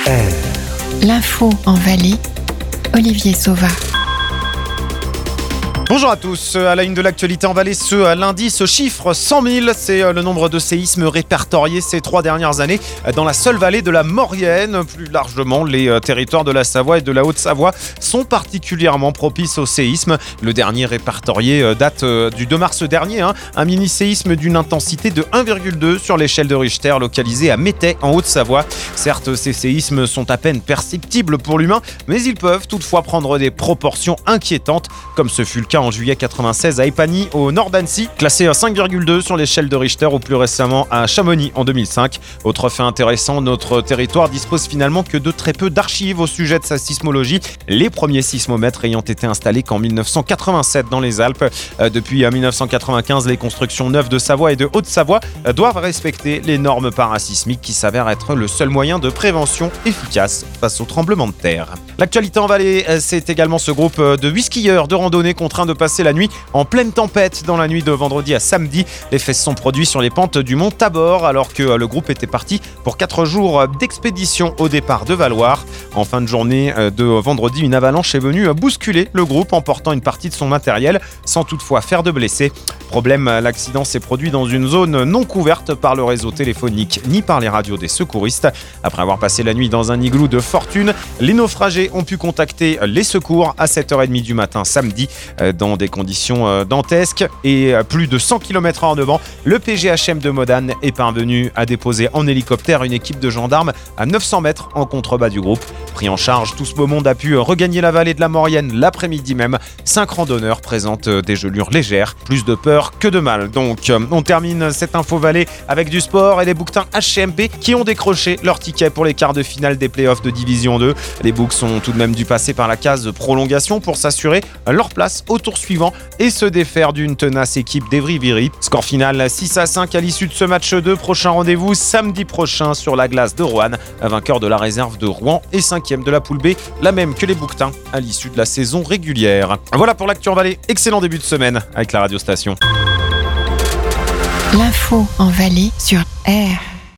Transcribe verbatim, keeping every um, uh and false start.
R. L'info en Valais, Olivier Sauva. Bonjour à tous, à la une de l'actualité en Valais ce lundi, ce chiffre cent mille, c'est le nombre de séismes répertoriés ces trois dernières années dans la seule vallée de la Maurienne. Plus largement, les territoires de la Savoie et de la Haute-Savoie sont particulièrement propices au séisme. Le dernier répertorié date du deux mars dernier, hein, un mini-séisme d'une intensité de un virgule deux sur l'échelle de Richter localisé à Métais en Haute-Savoie. Certes, ces séismes sont à peine perceptibles pour l'humain, mais ils peuvent toutefois prendre des proportions inquiétantes, comme ce fut le cas en juillet quatre-vingt-seize à Épagny au nord d'Annecy, classé à cinq virgule deux sur l'échelle de Richter, ou plus récemment à Chamonix en deux mille cinq. Autre fait intéressant, notre territoire dispose finalement que de très peu d'archives au sujet de sa sismologie, les premiers sismomètres ayant été installés qu'en mille neuf cent quatre-vingt-sept dans les Alpes. Depuis mille neuf cent quatre-vingt-quinze, les constructions neuves de Savoie et de Haute-Savoie doivent respecter les normes parasismiques qui s'avèrent être le seul moyen de prévention efficace face aux tremblements de terre. L'actualité en Valais, c'est également ce groupe de huit skieurs de randonnée contraints de passer la nuit en pleine tempête dans la nuit de vendredi à samedi. Les faits se sont produits sur les pentes du mont Tabor alors que le groupe était parti pour quatre jours d'expédition au départ de Valloire. En fin de journée de vendredi, une avalanche est venue bousculer le groupe, emportant une partie de son matériel sans toutefois faire de blessés. Problème, l'accident s'est produit dans une zone non couverte par le réseau téléphonique ni par les radios des secouristes. Après avoir passé la nuit dans un igloo de fortune, les naufragés ont pu contacter les secours à sept heures trente du matin samedi dans des conditions dantesques et plus de cent kilomètres heure de vent. Le P G H M de Modane est parvenu à déposer en hélicoptère une équipe de gendarmes à neuf cents mètres en contrebas du groupe. Pris en charge, tout ce beau monde a pu regagner la vallée de la Maurienne l'après-midi même. Cinq randonneurs présentent des gelures légères, plus de peur que de mal. Donc on termine cette info Vallée avec du sport et les bouquetins H C M P qui ont décroché leur ticket pour les quarts de finale des playoffs de Division deux. Les Boucs sont tout de même dû passer par la case prolongation pour s'assurer leur place au tour suivant et se défaire d'une tenace équipe d'Evry-Viry. Score final six à cinq à l'issue de ce match deux. Prochain rendez-vous samedi prochain sur la glace de Roanne, vainqueur de la réserve de Rouen et cinquième de la poule B, la même que les Bouquetins à l'issue de la saison régulière. Voilà pour l'actu en Valais. Excellent début de semaine avec la radio station. L'info en Valais sur R.